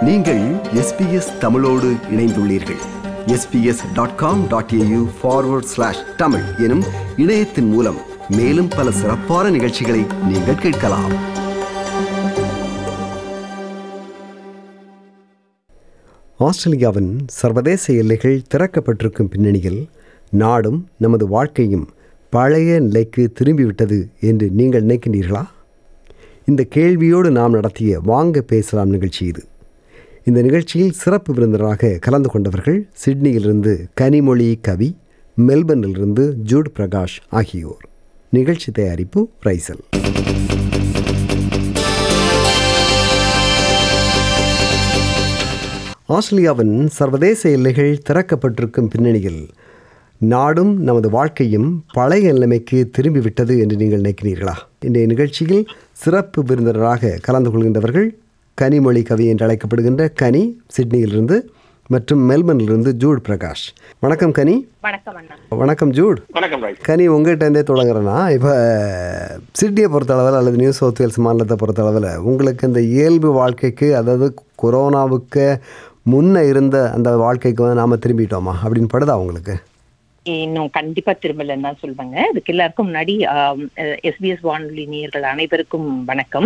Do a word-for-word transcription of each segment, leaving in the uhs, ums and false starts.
நீங்கள் எஸ்பிஎஸ் தமிழோடு இணைந்துள்ளீர்கள். SBS dot com dot AU forward slash Tamil எனும் இணையத்தின் மூலம் மேலும் பல சிறப்பான நிகழ்ச்சிகளை நீங்கள் கேட்கலாம். ஆஸ்திரேலியாவின் சர்வதேச எல்லைகள் திறக்கப்பட்டிருக்கும் பின்னணியில் நாடும் நமது வாழ்க்கையும் பழைய நிலைக்கு திரும்பிவிட்டது என்று நீங்கள் நினைக்கின்றீர்களா? இந்த கேள்வியோடு நாம் நடத்திய வாங்க பேசலாம் நிகழ்ச்சி இது. இந்த நிகழ்ச்சியில் சிறப்பு விருந்தினராக கலந்து கொண்டவர்கள் சிட்னியிலிருந்து கனிமொழி கவி, மெல்பர்னிலிருந்து ஜூட் பிரகாஷ் ஆகியோர். நிகழ்ச்சி தயாரிப்பு ரைசல். ஆஸ்திரேலியாவின் சர்வதேச எல்லைகள் திறக்கப்பட்டிருக்கும் பின்னணியில் நாடும் நமது வாழ்க்கையும் பழைய நிலைமைக்கு திரும்பிவிட்டது என்று நீங்கள் நினைக்கிறீர்களா? இன்றைய நிகழ்ச்சியில் சிறப்பு விருந்தினராக கலந்து கொள்கின்றவர்கள் கனிமொழி கவி என்று அழைக்கப்படுகின்ற கனி சிட்னியிலிருந்து மற்றும் மெல்பர்னிலிருந்து ஜூட் பிரகாஷ். வணக்கம் கனி. வணக்கம் அண்ணா. வணக்கம் ஜூட். வணக்கம் கனி. உங்கள்கிட்ட இருந்தே தொடங்குறேன்னா, இப்போ சிட்னியை பொறுத்தளவில் அல்லது நியூ சவுத் வேல்ஸ் மாநிலத்தை பொறுத்தளவில் உங்களுக்கு இந்த இயல்பு வாழ்க்கைக்கு, அதாவது கொரோனாவுக்கு முன்ன இருந்த அந்த வாழ்க்கைக்கு வந்து நாம் திரும்பிட்டோமா அப்படின்னு படுதா உங்களுக்கு? இன்னும் கண்டிப்பா திரும்பலன்னு தான் சொல்லுவாங்க. இதுக்கு எல்லாருக்கும் முன்னாடி எஸ்பிஎஸ் வானொலி நேயர்கள் அனைவருக்கும் வணக்கம்.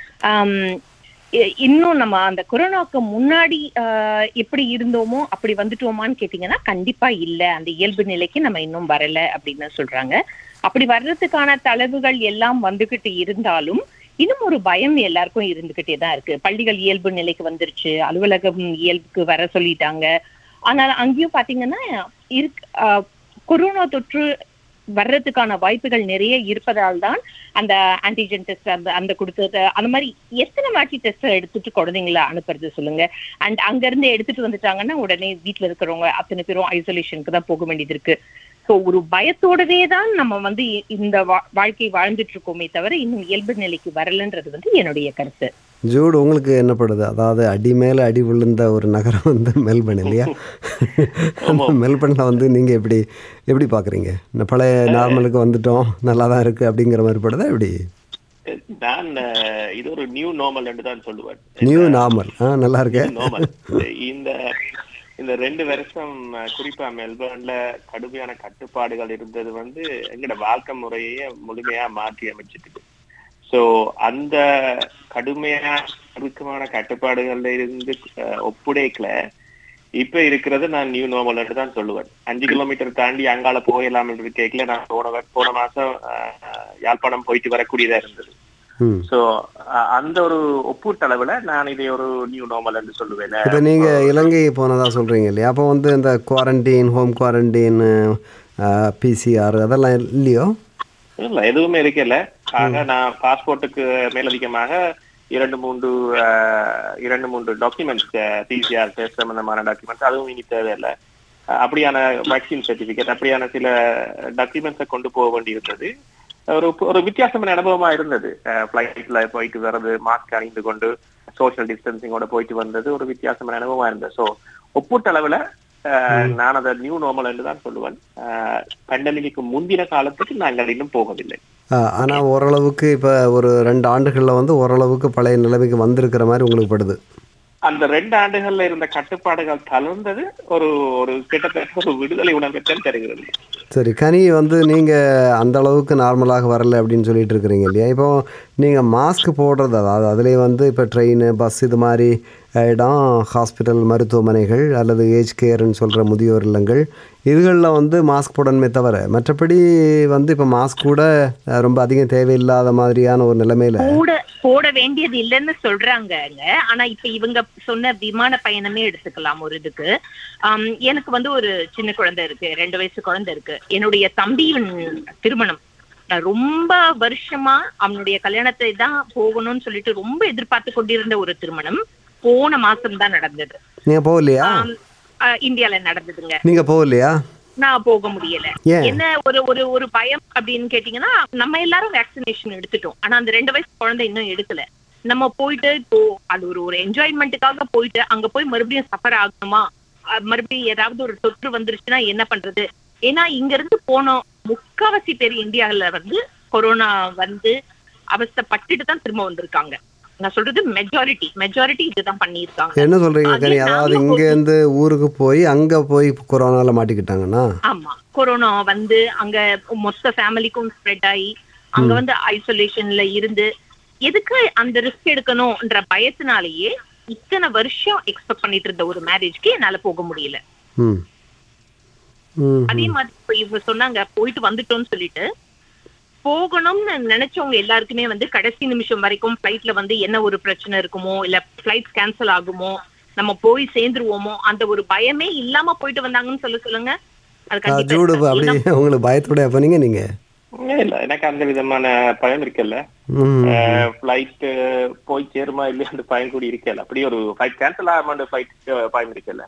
இன்னும் நம்ம அந்த கொரோனாவுக்கு முன்னாடி ஆஹ் எப்படி இருந்தோமோ அப்படி வந்துட்டோமான்னு கேட்டீங்கன்னா கண்டிப்பா இல்ல. அந்த இயல்பு நிலைக்கு நம்ம இன்னும் வரல அப்படின்னு சொல்றாங்க. அப்படி வர்றதுக்கான தளவுகள் எல்லாம் வந்துகிட்டு இருந்தாலும் இன்னும் ஒரு பயம் எல்லாருக்கும் இருந்துகிட்டே தான் இருக்கு. பள்ளிகள் இயல்பு நிலைக்கு வந்துருச்சு, அலுவலகம் இயல்புக்கு வர சொல்லிட்டாங்க. ஆனால் அங்கேயும் பாத்தீங்கன்னா இருக்கு கொரோனா தொற்று வர்றதுக்கான வாய்ப்புகள் நிறைய இருப்பதால் தான் அந்த ஆன்டிஜென் டெஸ்ட் அந்த அந்த கொடுத்தது அந்த மாதிரி எத்தனை வாட்டி டெஸ்ட் எடுத்துட்டு குழந்தைங்களை அனுப்புறது சொல்லுங்க. அண்ட் அங்க இருந்து எடுத்துட்டு வந்துட்டாங்கன்னா உடனே வீட்டுல இருக்கிறவங்க அத்தனை பேரும் ஐசோலேஷனுக்கு தான் போக வேண்டியது இருக்கு. ஸோ ஒரு பயத்தோடவே தான் நம்ம வந்து இந்த வாழ்க்கை வாழ்ந்துட்டு இருக்கோமே தவிர இன்னும் இயல்பு நிலைக்கு வரலன்றது வந்து என்னுடைய கருத்து. ஜூட், உங்களுக்கு என்னப்படுது? அதாவது அடி மேல அடி விழுந்த ஒரு நகரம் வந்து மெல்பர்ன் இல்லையா? மெல்பர்ன்ல வந்து நீங்க எப்படி எப்படி பாக்குறீங்க? பழைய நார்மலுக்கு வந்துட்டோம், நல்லா தான் இருக்கு அப்படிங்கிற மாதிரி படுதா எப்படி? நான் இது ஒரு நியூ நார்மல் என்று தான் சொல்லுவேன். நியூ நார்மல் நல்லா இருக்கு. இந்த இந்த ரெண்டு வருஷம் குறிப்பா மெல்பர்ன்ல கடுமையான கட்டுப்பாடுகள் இருந்தது வந்து எங்களோட வாழ்க்கை முறையே முழுமையா மாற்றி அமைச்சிட்டு. ஸோ அந்த கடுமையான நெருக்கமான கட்டுப்பாடுகள்ல இருந்து ஒப்புடைக்கல இப்ப இருக்கிறது நான் நியூ நார்மல் தான் சொல்லுவேன். அஞ்சு கிலோமீட்டர் தாண்டி அங்கால போகலாம் என்று கேட்கல. நான் போன போன மாசம் யாழ்ப்பாணம் போயிட்டு வரக்கூடியதா இருந்தது. சோ அந்த ஒரு ஒப்பூட்டளவுல நான் இதை ஒரு நியூ நார்மல் என்று சொல்லுவேன். இப்ப நீங்க இலங்கை போனதா சொல்றீங்க இல்லையா? அப்போ வந்து இந்த குவாரண்டைன், ஹோம் குவாரண்டைன், பிசிஆர் அதெல்லாம் இல்லையோ? இல்ல, எதுவுமே இருக்கல. ஆக நான் பாஸ்போர்ட்டுக்கு மேலதிகமாக இரண்டு மூன்று இரண்டு மூன்று டாக்குமெண்ட்ஸ், பிசிஆர் டெஸ்ட் சம்பந்தமான டாக்குமெண்ட்ஸ், அதுவும் இனி தேவையில்லை. அப்படியான வேக்சின் சர்டிபிகேட், அப்படியான சில டாக்குமெண்ட்ஸை கொண்டு போக வேண்டியிருந்தது. ஒரு ஒரு வித்தியாசமான அனுபவமா இருந்தது. பிளைட்ல போயிட்டு வர்றது, மாஸ்க் அணிந்து கொண்டு சோசியல் டிஸ்டன்சிங்கோட போயிட்டு வந்தது ஒரு வித்தியாசமான அனுபவமா இருந்தது. ஸோ ஒப்பூட்டளவுல நான் அதை நியூ நார்மல் என்று தான் சொல்லுவேன். பேண்டமிக்கு முந்தின காலத்துக்கு நாங்கள் இன்னும் போகவில்லை. ஆனா ஓரளவுக்கு இப்ப ஒரு ரெண்டு ஆண்டுகள்ல வந்து ஓரளவுக்கு பழைய நிலைமைக்கு வந்திருக்கிற மாதிரி உங்களுக்கு படுது. அந்த ரெண்டு ஆண்டுகள்ல இருந்த கட்டுப்பாடுகள் தளர்ந்தது ஒரு ஒரு கிட்டத்தட்ட ஒரு விடுதலை உணர்வைத்தான் தருகிறது. சரி கனி, வந்து நீங்கள் அந்த அளவுக்கு நார்மலாக வரலை அப்படின்னு சொல்லிட்டு இருக்கிறீங்க இல்லையா? இப்போ நீங்கள் மாஸ்க் போடுறது, அதாவது அதுலேயே வந்து இப்போ ட்ரெயின், பஸ், இது மாதிரி இடம், ஹாஸ்பிட்டல், மருத்துவமனைகள் அல்லது ஏஜ் கேர்ன்னு சொல்கிற முதியோர் இல்லங்கள், இதுகளில் வந்து மாஸ்க் போடணுமே தவிர மற்றபடி வந்து இப்போ மாஸ்க் கூட ரொம்ப அதிகம் தேவையில்லாத மாதிரியான ஒரு நிலைமையில கூட போட வேண்டியது இல்லைன்னு சொல்றாங்க. ஆனா இப்ப இவங்க சொன்ன விமான பயணமே எடுத்துக்கலாம். ஒரு இதுக்கு எனக்கு வந்து ஒரு சின்ன குழந்தை இருக்கு, ரெண்டு வயசு குழந்தை இருக்கு. என்னுடைய தம்பியின் திருமணம், ரொம்ப வருஷமா அவனுடைய கல்யாணத்தை தான் போகணும்னு சொல்லிட்டு ரொம்ப எதிர்பார்த்து கொண்டிருந்த ஒரு திருமணம் போன மாசம் தான் நடந்தது. நீங்க போகலையா? இந்தியால நடந்ததுங்க. நீங்க போகலையா? நான் போக முடியல. என்ன ஒரு ஒரு ஒரு பயம் அப்படின்னு கேட்டீங்கன்னா, நம்ம எல்லாரும் வேக்சினேஷன் எடுத்துட்டோம். ஆனா அந்த ரெண்டு வயசு குழந்தை இன்னும் எடுக்கல. நம்ம போயிட்டு இப்போ அது ஒரு ஒரு என்ஜாய்மெண்ட்டுக்காக போயிட்டு அங்க போய் மறுபடியும் சஃபர் ஆகணுமா, மறுபடியும் ஏதாவது ஒரு தொற்று வந்துருச்சுன்னா என்ன பண்றது? ஏன்னா இங்க இருந்து போனோம் முக்காவாசி பேர் இந்தியாவில வந்து கொரோனா வந்து அவஸ்தைப்பட்டுட்டு தான் திரும்ப வந்திருக்காங்க. நான் சொல்றது மெஜாரிட்டி மெஜாரிட்டி இதுதான் பண்ணியிருக்காங்க. என்ன சொல்றீங்க கனி? அதாவது இங்க இருந்து ஊருக்கு போய் அங்க போய் கொரோனால மாட்டிக்கிட்டாங்கன்னா? ஆமா, கொரோனா வந்து அங்க மொத்த ஃபேமிலிக்கும் ஸ்ப்ரெட் ஆகி அங்க வந்து ஐசோலேஷன்ல இருந்து எதுக்கு அந்த ரிஸ்க் எடுக்கணும்ன்ற பயத்தினாலேயே இத்தனை வருஷம் எக்ஸ்பெக்ட் பண்ணிட்டு இருந்த ஒரு மேரேஜ்க்கு என்னால போக முடியல. அதே மாதிரி இப்ப இவங்க சொன்னாங்க போயிட்டு வந்துட்டோம்னு சொல்லிட்டு, போகணும்னு நினைச்சவங்க எல்லாருக்குமே வந்து கடைசி நிமிஷம் வரைக்கும் பிளைட்ல வந்து என்ன ஒரு பிரச்சனை இருக்குமோ, இல்ல பிளைட் கேன்சல் ஆகுமோ, நம்ம போய் சேர்ந்துருவோமோ, அந்த ஒரு பயமே இல்லாம போயிட்டு வந்தாங்கன்னு சொல்ல சொல்லுங்க. அது ஜூடு அப்படி உங்களுக்கு பயத்தோட போனீங்க நீங்க? இல்ல, எனக்கு அந்த விதமான பயம் இருக்குல்ல. பிளைட் போய் சேருமா இல்லையா அந்த பயம் கூட இருக்கல. அப்படி ஒரு பிளைட் கேன்சல் ஆகாம பிளைட் பயம் இருக்குல்ல.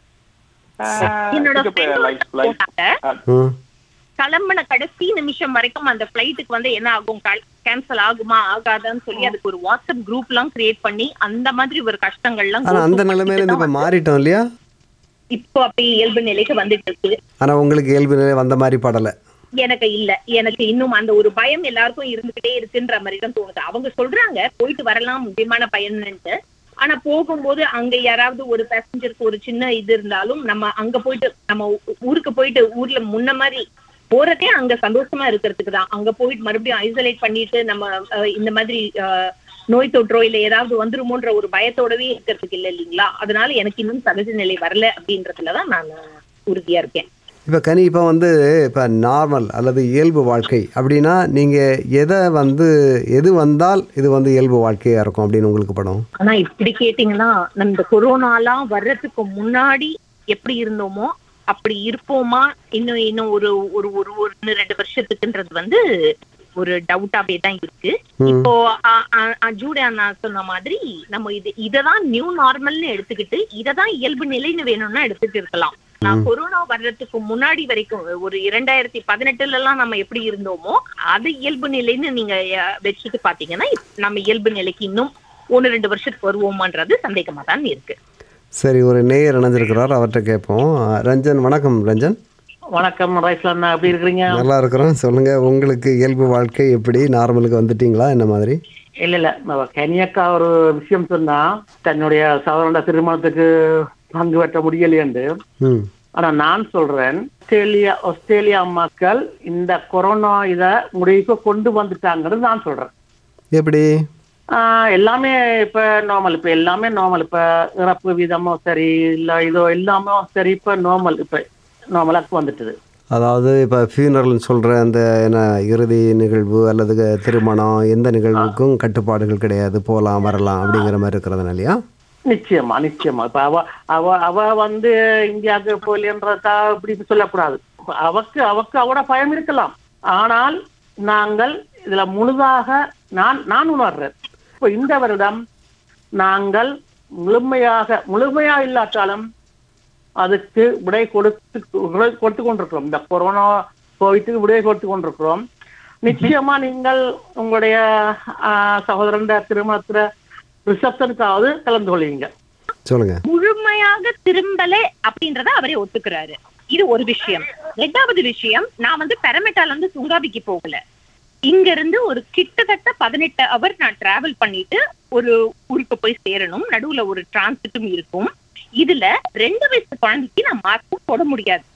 கிளம்பின கடைசி நிமிஷம் வரைக்கும் அந்த பிளைட்டுக்கு வந்து என்ன ஆகும், கேன்சல் ஆகுமா ஆகாதான்னு சொல்லி அதுக்கு ஒரு வாட்ஸ்அப் குரூப் எல்லாம் கிரியேட் பண்ணி அந்த மாதிரி ஒரு கஷ்டங்கள்லாம் அந்த நிலைமையில இப்ப மாறிட்டோம் இல்லையா? இப்போ அப்படி இயல்பு நிலைக்கு வந்துட்டு இருக்கு. ஆனா உங்களுக்கு இயல்பு நிலை வந்த மாதிரி படல. எனக்கு இல்ல, எனக்கு இன்னும் அந்த ஒரு பயம் எல்லாருக்கும் இருந்துகிட்டே இருக்குன்ற மாதிரி தான் தோணுது. அவங்க சொல்றாங்க போயிட்டு வரலாம் முக்கியமான பயன்னுட்டு, ஆனா போகும்போது அங்க யாராவது ஒரு பேசஞ்சருக்கு ஒரு சின்ன இது இருந்தாலும் நம்ம அங்க போயிட்டு நம்ம ஊருக்கு போயிட்டு ஊர்ல முன்ன மாதிரி போறதே அங்க சந்தோஷமா இருக்கிறதுக்கு தான். அங்க போயிட்டு மறுபடியும் ஐசோலேட் பண்ணிட்டு நம்ம இந்த மாதிரி நோய் தொற்றோ இல்ல ஏதாவது வந்துருமோன்ற ஒரு பயத்தோடவே இருக்கிறதுக்கு இல்லை இல்லைங்களா? அதனால எனக்கு இன்னும் சகஜ நிலை வரல அப்படின்றதுலதான் நான் உறுதியா இருக்கேன். இப்போ கனி, இப்போ வந்து இப்போ நார்மல் அல்லது இயல்பு வாழ்க்கை அப்படின்னா நீங்கள் எதை வந்து எது வந்தால் இது வந்து இயல்பு வாழ்க்கையாக இருக்கும் அப்படின்னு உங்களுக்கு படம்? ஆனால் இப்படி கேட்டிங்கன்னா, நம்ம இந்த கொரோனாலாம் வர்றதுக்கு முன்னாடி எப்படி இருந்தோமோ அப்படி இருப்போமா இன்னும் இன்னும் ஒரு ஒரு ஒரு ஒன்று ரெண்டு வருஷத்துக்குன்றது வந்து ஒரு டவுட்டாவே தான் இருக்கு. இப்போ ஜூடா நான் சொன்ன மாதிரி நம்ம இது இததான் நியூ நார்மல்னு எடுத்துக்கிட்டு இததான் இயல்பு நிலைன்னு வேணும்னா எடுத்துட்டு இருக்கலாம். நான் கொரோனா வர்றதுக்கு முன்னாடி வரைக்கும் ஒரு இரண்டாயிரத்தி பதினெட்டுல எல்லாம் நம்ம எப்படி இருந்தோமோ அது இயல்பு நிலைன்னு நீங்க வச்சுட்டு பாத்தீங்கன்னா நம்ம இயல்பு நிலைக்கு இன்னும் ஒன்னு ரெண்டு வருஷத்துக்கு வருவோமான்றது சந்தேகமா தான் இருக்கு. சரி, ஒரு நேயர் இணைஞ்சிருக்கிறார், அவர்கிட்ட கேட்போம். ரஞ்சன், வணக்கம் ரஞ்சன். வணக்கம் ரைஸ்லான், எப்படி இருக்கிறீங்க? நல்லா இருக்கிறோம். சொல்லுங்க, உங்களுக்கு இயல்பு வாழ்க்கை எப்படி, நார்மலுக்கு வந்துட்டீங்களா என்ன மாதிரி? இல்ல இல்ல கனியக்கா ஒரு விஷயம் சொன்னா, தன்னுடைய சகோதரனோட திருமணத்துக்கு பங்கு பெற்ற முடியலையென்று. ஆனா நான் சொல்றேன், ஆஸ்திரேலியா ஆஸ்திரேலியா மக்கள் இந்த கொரோனா இத முடிவுக்கு கொண்டு வந்துட்டாங்கன்னு நான் சொல்றேன். எப்படி? ஆஹ் எல்லாமே இப்ப நார்மல், இப்ப எல்லாமே நார்மல். இப்ப இறப்பு வீதமும் சரி, இல்ல இதோ எல்லாமே சரி, இப்ப நார்மல், இப்ப நார்மலாக வந்துட்டுது. அதாவது இப்போ ஃபியூனரல்னு சொல்கிற அந்த என்ன இறுதி நிகழ்வு அல்லது திருமணம் எந்த நிகழ்வுக்கும் கட்டுப்பாடுகள் கிடையாது, போகலாம் வரலாம் அப்படிங்கிற மாதிரி இருக்கிறதுனாலயா? நிச்சயமா நிச்சயமா. இப்ப அவ அவ அவ வந்து இந்தியாவுக்கு போலியன்றதா இப்படி சொல்லக்கூடாது. அவக்கு அவக்கு அவட பயம் இருக்கலாம். ஆனால் நாங்கள் இதுல முழுதாக நான் நான் உணர்றேன். இப்போ இந்த வருடம் நாங்கள் முழுமையாக முழுமையா இல்லாட்டாலும் அதுக்கு விடை கொடுத்து கொடுத்து கொண்டிருக்கிறோம். இந்த கொரோனா கோவிட்டுக்கு விடை கொடுத்து கொண்டிருக்கிறோம். நிச்சயமா நீங்கள் உங்களுடைய சகோதரன் திருமணத்துல ரிசப்ஷனுக்காவது கலந்து கொள்வீங்க. சொல்லுங்க. முழுமையாக திரும்பல அப்படின்றத அவரே ஒத்துக்கிறாரு. இது ஒரு விஷயம். ரெண்டாவது விஷயம், நான் வந்து பெரமெட்டால இருந்து சுங்காபிக்கு போகல. இங்க இருந்து ஒரு கிட்டத்தட்ட பதினெட்டு அவர் நான் டிராவல் பண்ணிட்டு ஒரு ஊருக்கு போய் சேரணும். நடுவுல ஒரு டிரான்சிட்டும் இருக்கும். இதுல ரெண்டு வயசு குழந்தைக்கு நான் மாஸ்க் போட முடியாது.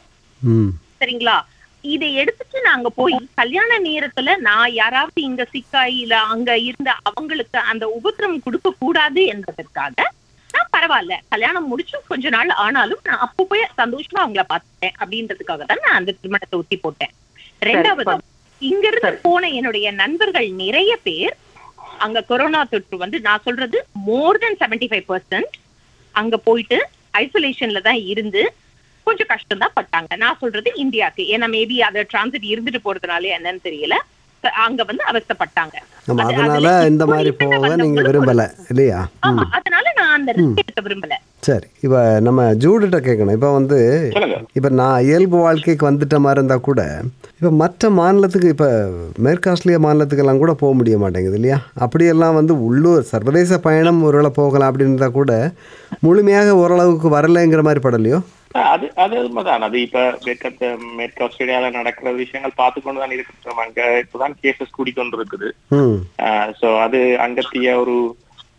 சரிங்களா? இதை எடுத்துட்டு நாங்க போய் கல்யாண நேரத்துல நான் யாராவது இங்க சிக்காயில அங்க இருந்த அவங்களுக்கு அந்த உபத்திரம் கொடுக்க கூடாது என்பதற்காக நான் பரவாயில்ல, கல்யாணம் முடிச்சு கொஞ்ச நாள் ஆனாலும் நான் அப்போ போய் சந்தோஷமா அவங்கள பார்த்துட்டேன் அப்படின்றதுக்காக தான் நான் அந்த திருமணத்தை ஒத்தி போட்டேன். ரெண்டாவது, இங்க இருந்து போன என்னுடைய நண்பர்கள் நிறைய பேர் அங்க கொரோனா தொற்று வந்து நான் சொல்றது more than seventy five percent அங்க போயிட்டு ஐசோலேஷன்ல தான் இருந்து கொஞ்சம் கஷ்டம் தான் பட்டாங்க. நான் சொல்றது இந்தியாவுக்கு, ஏன்னா மேபி அதை டிரான்சிட் இருந்துட்டு போறதுனால என்னன்னு தெரியல, அங்க வந்து அவஸ்தைப்பட்டாங்க. அதனால இந்த மாதிரி போக நீங்க விரும்பல இல்லையா? ஆமா, அதனால நான் அந்த ரிஸ்க் எடுக்க விரும்பல. சரி, இப்போ நம்ம ஜூடிட்ட கேட்கணும். இப்போ வந்து இப்போ நான் இயல்பு வாழ்க்கைக்கு வந்துட்ட மாதிரி இருந்தால் கூட இப்போ மற்ற மாநிலத்துக்கு, இப்போ மேற்கு ஆஸ்திரேலியா மாநிலத்துக்கெல்லாம் கூட போக முடிய மாட்டேங்குது இல்லையா? அப்படியெல்லாம் வந்து உள்ளூர் சர்வதேச பயணம் ஒருவேளை போகலாம் அப்படின்னு இருந்தால் கூட முழுமையாக ஓரளவுக்கு வரலைங்கிற மாதிரி படலையோ? அது அது உண்மைதான். அது இப்ப மேற்கு மேற்கு ஆஸ்திரேலியால நடக்கிற விஷயங்கள் பார்த்து கொண்டுதான் இருக்கிறோம். அங்க இப்பதான் கேசஸ் கூடிக்கொண்டு இருக்குது. சோ அது அங்கத்திய ஒரு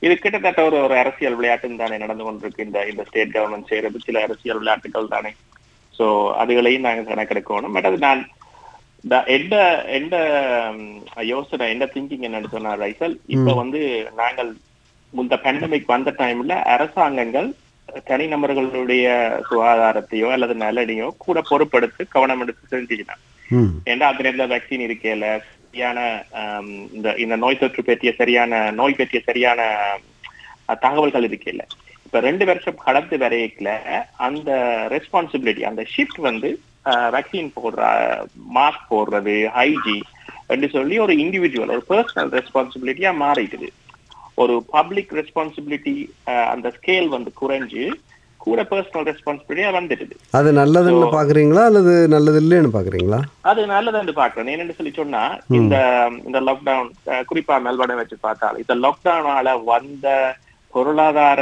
இது கிட்டத்தட்ட ஒரு ஒரு அரசியல் விளையாட்டு தானே நடந்து கொண்டிருக்கு இந்த இந்த ஸ்டேட் கவர்மெண்ட் செய்யறது சில அரசியல் விளையாட்டுகள் தானே. சோ அதுகளையும் நாங்க கணக்கெடுக்கணும். பட் அது நான் எந்த எந்த யோசனை எந்த திங்கிங் என்னன்னு சொன்னா ரைசல், இப்ப வந்து நாங்கள் இந்த பேண்டமிக் வந்த டைம்ல அரசாங்கங்கள் தனிநபர்களுடைய சுகாதாரத்தையோ அல்லது நலனையோ கூட பொறுப்படுத்தி கவனம் எடுத்து செஞ்சுக்கிட்டாங்க. ஏன்னா அந்த நேரத்துல வேக்சின் இருக்கல, சரியான இந்த இந்த நோய் தொற்று பற்றிய சரியான நோய் பற்றிய சரியான தகவல்கள் இருக்கல. இப்ப ரெண்டு வருஷம் கடந்து வரையில அந்த ரெஸ்பான்சிபிலிட்டி அந்த ஷிஃப்ட் வந்து வேக்சின் போடுற மாஸ்க் போடுறது ஹைஜீன் என்று சொல்லி ஒரு இண்டிவிஜுவல் ஒரு பர்சனல் ரெஸ்பான்சிபிலிட்டியா மாறிடுது. ஒரு பப்ளிக் ரெஸ்பான்சிபிலிட்டி அந்த ஸ்கேல் வந்து குறைஞ்சு கூட பர்சனல் ரெஸ்பான்சிபிலிட்டியா வந்துடுது. அது நல்லதுன்னு பாக்குறீங்களா அல்லது நல்லது இல்லைன்னு பாக்குறீங்களா? அது நல்லதுன்னு பாக்குறேன். என்னன்னு சொல்லி சொன்னா இந்த இந்த லாக்டவுன் குறிப்பா மெல்பர்னை வச்சு பார்த்தால் இந்த லாக்டவுனால வந்த பொருளாதார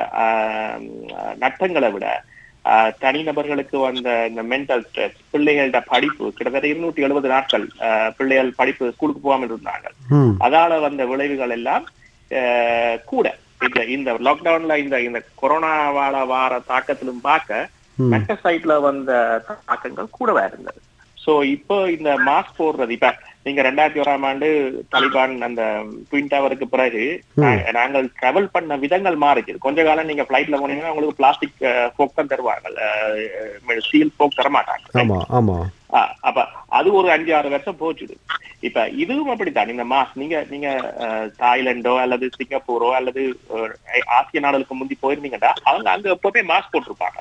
நட்டங்களை விட தனிநபர்களுக்கு வந்த இந்த மென்டல் ஸ்ட்ரெஸ், பிள்ளைகளோட படிப்பு கிட்டத்தட்ட இருநூத்தி எழுபது நாட்கள் பிள்ளைகள் படிப்பு ஸ்கூலுக்கு போகாமல் இருந்தாங்க. அதால வந்த விளைவுகள் எல்லாம் கூட இந்த இந்த லாக்டவுன்ல இந்த இந்த கொரோனாவால வார தாக்கத்திலும் பார்க்க மெட்ட சைட்ல வந்த தாக்கங்கள் கூடவா இருந்தது. சோ இப்போ இந்த மாஸ்க் போடுறது, இப்ப நீங்க ரெண்டாயிரத்தி ஓராம் ஆண்டு தாலிபான் அந்த ட்வின் டவருக்கு பிறகு நாங்கள் டிராவல் பண்ண விதங்கள் மாறிச்சு. கொஞ்ச காலம் நீங்க பிளைட்ல போனீங்கன்னா உங்களுக்கு பிளாஸ்டிக் போக் தான் தருவாங்க, ஸ்டீல் போக் தர மாட்டாங்க. அப்ப அது ஒரு அஞ்சு ஆறு வருஷம் போச்சுது. இப்ப இதுவும் அப்படித்தான். இந்த மாஸ்க் நீங்க நீங்க தாய்லாண்டோ அல்லது சிங்கப்பூரோ அல்லது ஆசிய நாடுகளுக்கு முந்தி போயிருந்தீங்கன்னா அவங்க அங்க எப்பவுமே மாஸ்க் போட்டிருப்பாங்க.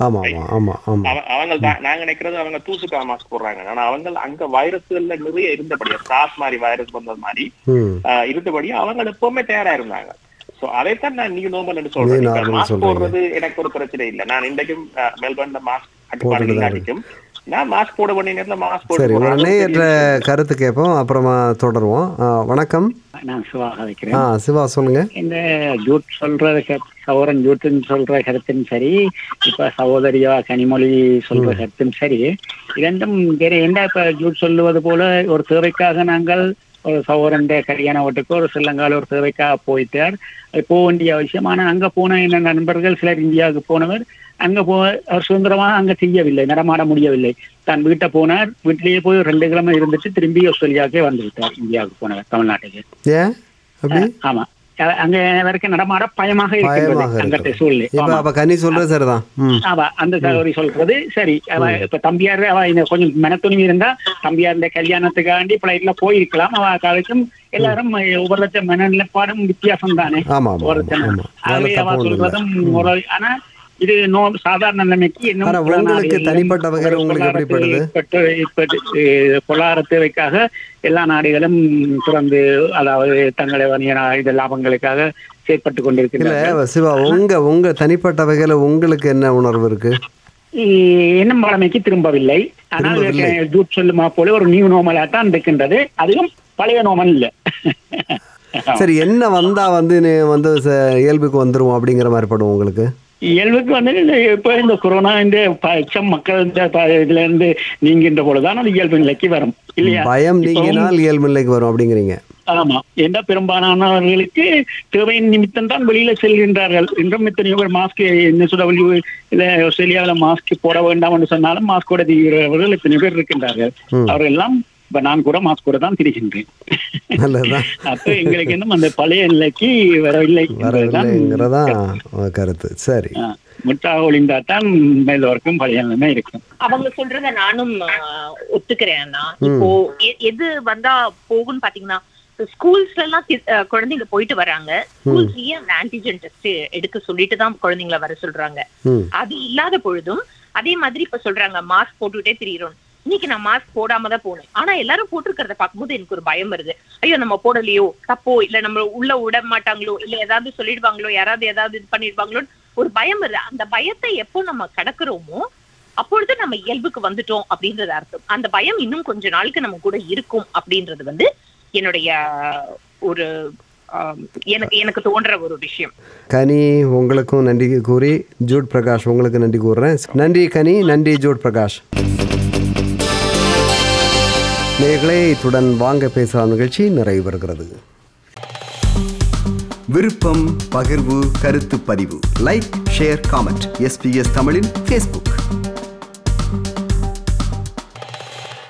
அவங்க நாங்க நினைக்கிறது அவங்க தூசுக்கா மாஸ்க் போடுறாங்க. ஆனா அவங்க அங்க வைரஸ்கள்ல நிறைய இருந்தபடியா சாஸ் மாதிரி வைரஸ் வந்தது மாதிரி இருந்தபடியா அவங்க எப்பவுமே தயாரா இருந்தாங்க. சோ அதைத்தான் நான் நியூ நார்மல் சொல்றேன். மாஸ்க் போடுறது எனக்கு ஒரு பிரச்சனை இல்லை. நான் இன்றைக்கும் மெல்பர்ன்ல மாஸ்க் கட்டுப்பாடு இல்லாட்டிக்கும் நான் மாஸ்க் போட வேண்டிய நேரத்துல மாஸ்க் போட்டு கருத்து கேட்போம், அப்புறமா தொடருவோம். வணக்கம், நான் சிவா வைக்கிறேன். ஆ சிவா சொல்லுங்க. இந்த ஜூட் சொல்ற சகோதரன் ஜூட்டுன்னு சொல்ற கருத்தும் சரி, இப்ப சகோதரியா கனிமொழி சொல்ற கருத்தும் சரி, இரண்டும் வேற என்ன. இப்ப ஜூட் சொல்லுவது போல ஒரு தேவைக்காக நாங்கள் ஒரு சகோதரன் கல்யாண வீட்டுக்கு ஒரு சிலங்கால ஒரு தேவைக்காக போயிட்டார், அது போக வேண்டிய அவசியம். ஆனா அங்க போன என்ன நண்பர்கள் சிலர் இந்தியாவுக்கு போனவர் அங்க போ அவர் சுதந்திரமாக அங்க செய்யவில்லை, நடமாட முடியவில்லை. தன் வீட்டை போனார், வீட்டிலேயே போய் ரெண்டு கிழமை இருந்துட்டு திரும்பி ஆஸ்திரேலியாவுக்கே வந்து விட்டார், இந்தியாவுக்கு போனவர் தமிழ்நாட்டுக்கு. ஆமா, அங்க வரைக்கும் நடமாட பயமாக இருக்கிறது அந்த சூழ்நிலை. அந்த சகோதரி சொல்றது சரி. இப்ப தம்பியார் அவ கொஞ்சம் மனத்துணிவு இருந்தா தம்பியார் இந்த கல்யாணத்துக்காண்டி பிளைட்ல போயிருக்கலாம். அவ காலத்தும் எல்லாரும் ஒவ்வொரு லட்சம் மனநிலைப்பாடும் வித்தியாசம் தானே ஒவ்வொருத்தனும். ஆகவே அவ சொல்றதும் ஒரு, ஆனா இது நோ சாதாரண நிலைமைக்கு உங்களுக்கு தனிப்பட்ட வகையில் பொருளாதார தேவைக்காக எல்லா நாடுகளும் திறந்து, அதாவது தங்களுடைய இது லாபங்களுக்காக செயற்பட்டு கொண்டிருக்கிறார்கள். சிவா, உங்க உங்க தனிப்பட்ட வகையில உங்களுக்கு என்ன உணர்வு இருக்கு? இன்னும் பழமைக்கு திரும்பவில்லை. ஆனால் ஜூட் சொல்லுமா போல ஒரு நியூ நார்மலா தான் இருக்கின்றது. அதுவும் பழைய நார்மல் இல்ல. சரி, என்ன வந்தா வந்து வந்து இயல்புக்கு வந்துருவோம் அப்படிங்கிற மாதிரி படும் உங்களுக்கு? இயல்புக்கு வந்து இப்ப இந்த கொரோனா இந்த பச்சம் மக்கள் இதுல இருந்து நீங்கின்ற போலதான் அது இயல்பு நிலைக்கு வரும் இல்லையா? பயம் நீங்கினால் இயல்பு நிலைக்கு வரும் அப்படிங்கிறீங்க? ஆமா, எந்த பெரும்பாலானவர்களுக்கு தேவையின் நிமித்தம் தான் வெளியில செல்கின்றார்கள். இன்றும் எத்தனையோ பேர் மாஸ்க் என்ன டபிள்யூ இல்ல ஆஸ்திரேலியாவில மாஸ்க் போட வேண்டாம் என்று சொன்னாலும் மாஸ்கோட தீவிரவர்கள் எத்தனையோ பேர் இருக்கின்றார்கள். அவர்கள் எல்லாம் இப்ப நான் கூட மாஸ்க் கூட தான் திரிகின்றேன். அப்ப எங்களுக்கு இன்னும் அந்த பழைய நிலைக்கு வரவில்லை கருத்து. சரி, முட்டாக ஒளிந்தா தான் மேல் வரைக்கும் பழைய நிலைமை இருக்கும். அவங்க சொல்றத நானும் ஒத்துக்கிறேன். இப்போ எது வந்தா போகும்னு பாத்தீங்கன்னா ஸ்கூல்ஸ்ல எல்லாம் குழந்தைங்க போயிட்டு வராங்க. ஸ்கூல்ஸ்லயே அந்த ஆன்டிஜென் டெஸ்ட் எடுக்க சொல்லிட்டு தான் குழந்தைங்களை வர சொல்றாங்க. அது இல்லாத பொழுதும் அதே மாதிரி இப்ப சொல்றாங்க மாஸ்க் போட்டுக்கிட்டே திரியிறோம். இன்னைக்கு நான் மாஸ்க் போடாம தான் போனேன். ஆனா எல்லாரும் போட்டிருக்கிறத பார்க்கும்போது எனக்கு ஒரு பயம் வருது. ஐயோ நம்ம போடலையோ, தப்போ, இல்ல நம்ம உள்ள விட மாட்டாங்களோ, இல்ல ஏதாவது சொல்லிடுவாங்களோ, யாராவது ஏதாவது இது பண்ணிடுவாங்களோ ஒரு பயம் வருது. அந்த பயத்தை எப்போ நம்ம கடக்குறோமோ அப்பொழுது நம்ம இயல்புக்கு வந்துட்டோம் அப்படின்றது அர்த்தம். அந்த பயம் இன்னும் கொஞ்ச நாளுக்கு நம்ம கூட இருக்கும் அப்படின்றது வந்து என்னுடைய ஒரு எனக்கு எனக்கு தோன்ற ஒரு விஷயம். கனி, உங்களுக்கும் நன்றி கூறி ஜூட் பிரகாஷ் உங்களுக்கு நன்றி கூறுறேன். நன்றி கனி, நன்றி ஜூட் பிரகாஷ். நேயர்களே, இத்துடன் வாங்க பேசலாம் நிகழ்ச்சி நிறைவு பெறுகிறது. விருப்பம், பகிர்வு, கருத்து பதிவு. Like, share, comment. எஸ்பிஎஸ் தமிழின் ஃபேஸ்புக்.